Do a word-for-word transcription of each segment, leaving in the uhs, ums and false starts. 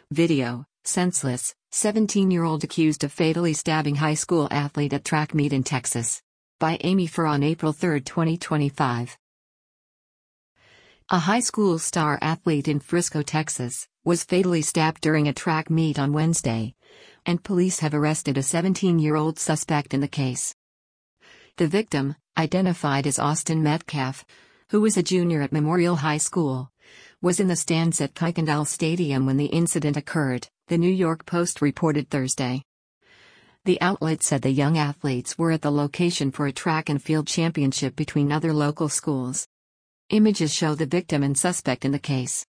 Video, senseless, seventeen-year-old accused of fatally stabbing high school athlete at track meet in Texas. By Amy Furr on April third, twenty twenty-five. A high school star athlete in Frisco, Texas, was fatally stabbed during a track meet on Wednesday, and police have arrested a seventeen-year-old suspect in the case. The victim, identified as Austin Metcalf, who was a junior at Memorial High School, was in the stands at Kuykendall Stadium when the incident occurred, the New York Post reported Thursday. The outlet said the young athletes were at the location for a track and field championship between other local schools. Images show the victim and suspect in the case.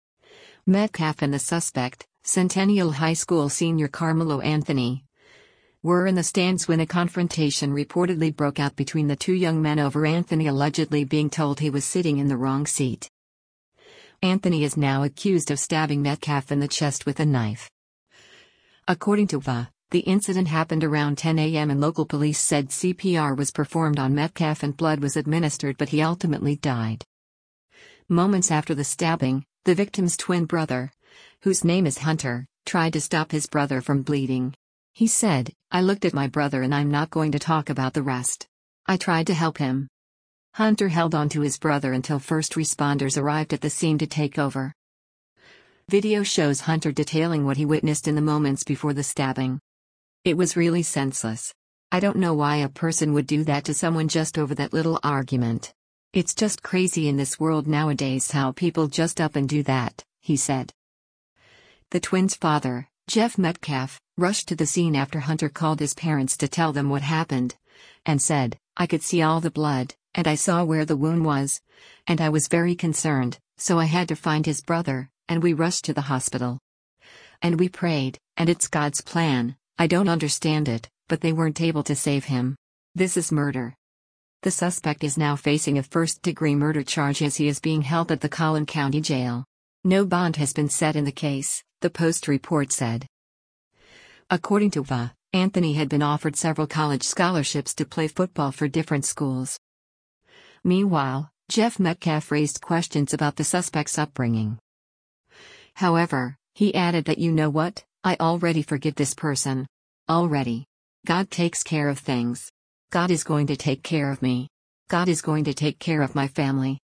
Metcalf and the suspect, Centennial High School senior Carmelo Anthony, were in the stands when a confrontation reportedly broke out between the two young men over Anthony allegedly being told he was sitting in the wrong seat. Anthony is now accused of stabbing Metcalf in the chest with a knife. According to V A, the incident happened around ten a m and local police said C P R was performed on Metcalf and blood was administered, but he ultimately died. Moments after the stabbing, the victim's twin brother, whose name is Hunter, tried to stop his brother from bleeding. He said, "I looked at my brother and I'm not going to talk about the rest. I tried to help him." Hunter held on to his brother until first responders arrived at the scene to take over. Video shows Hunter detailing what he witnessed in the moments before the stabbing. "It was really senseless. I don't know why a person would do that to someone just over that little argument. It's just crazy in this world nowadays how people just up and do that," he said. The twins' father, Jeff Metcalf, rushed to the scene after Hunter called his parents to tell them what happened, and said, "I could see all the blood, and I saw where the wound was, and I was very concerned, so I had to find his brother, and we rushed to the hospital. And we prayed, and it's God's plan. I don't understand it, but they weren't able to save him. This is murder." The suspect is now facing a first-degree murder charge as he is being held at the Collin County Jail. No bond has been set in the case, the Post report said. According to V A, Anthony had been offered several college scholarships to play football for different schools. Meanwhile, Jeff Metcalf raised questions about the suspect's upbringing. However, he added that, "You know what, I already forgive this person. Already. God takes care of things. God is going to take care of me. God is going to take care of my family."